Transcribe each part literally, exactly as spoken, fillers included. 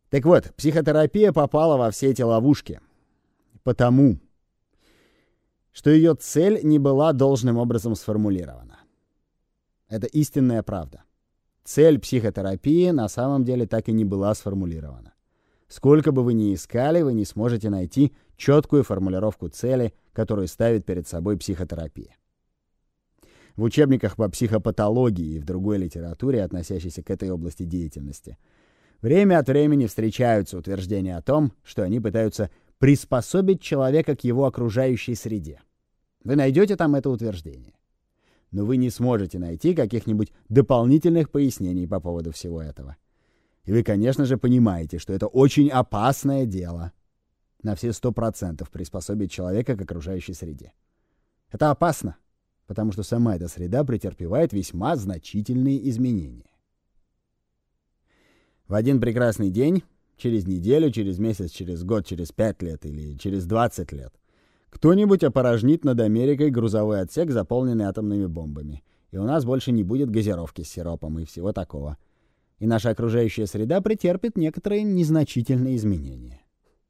Так вот, психотерапия попала во все эти ловушки. Потому что ее цель не была должным образом сформулирована. Это истинная правда. Цель психотерапии на самом деле так и не была сформулирована. Сколько бы вы ни искали, вы не сможете найти четкую формулировку цели, которую ставит перед собой психотерапия. В учебниках по психопатологии и в другой литературе, относящейся к этой области деятельности, время от времени встречаются утверждения о том, что они пытаются приспособить человека к его окружающей среде. Вы найдете там это утверждение. Но вы не сможете найти каких-нибудь дополнительных пояснений по поводу всего этого. И вы, конечно же, понимаете, что это очень опасное дело на все сто процентов приспособить человека к окружающей среде. Это опасно, потому что сама эта среда претерпевает весьма значительные изменения. В один прекрасный день, через неделю, через месяц, через год, через пять лет или через двадцать лет, кто-нибудь опорожнит над Америкой грузовой отсек, заполненный атомными бомбами, и у нас больше не будет газировки с сиропом и всего такого. И наша окружающая среда претерпит некоторые незначительные изменения.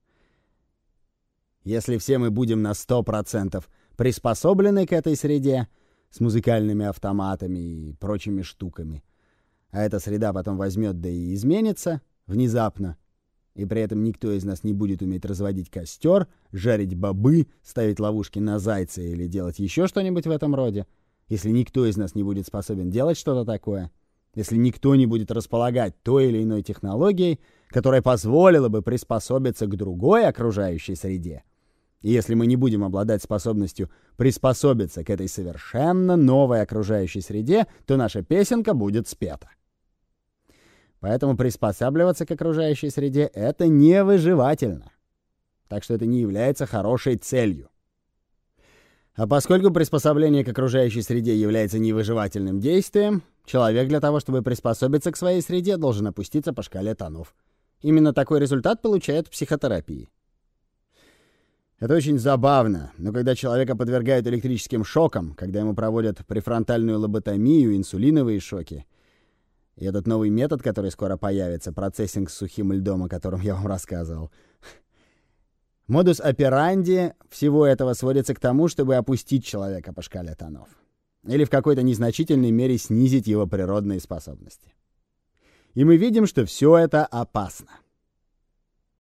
Если все мы будем на сто процентов приспособлены к этой среде, с музыкальными автоматами и прочими штуками, а эта среда потом возьмет да и изменится внезапно, и при этом никто из нас не будет уметь разводить костер, жарить бобы, ставить ловушки на зайца или делать еще что-нибудь в этом роде, если никто из нас не будет способен делать что-то такое, если никто не будет располагать той или иной технологией, которая позволила бы приспособиться к другой окружающей среде, и если мы не будем обладать способностью приспособиться к этой совершенно новой окружающей среде, то наша песенка будет спета. Поэтому приспосабливаться к окружающей среде — это невыживательно. Так что это не является хорошей целью. А поскольку приспособление к окружающей среде является невыживательным действием, человек для того, чтобы приспособиться к своей среде, должен опуститься по шкале тонов. Именно такой результат получают в психотерапии. Это очень забавно, но когда человека подвергают электрическим шокам, когда ему проводят префронтальную лоботомию, инсулиновые шоки, и этот новый метод, который скоро появится, процессинг с сухим льдом, о котором я вам рассказывал, модус операнди всего этого сводится к тому, чтобы опустить человека по шкале тонов. Или в какой-то незначительной мере снизить его природные способности. И мы видим, что все это опасно.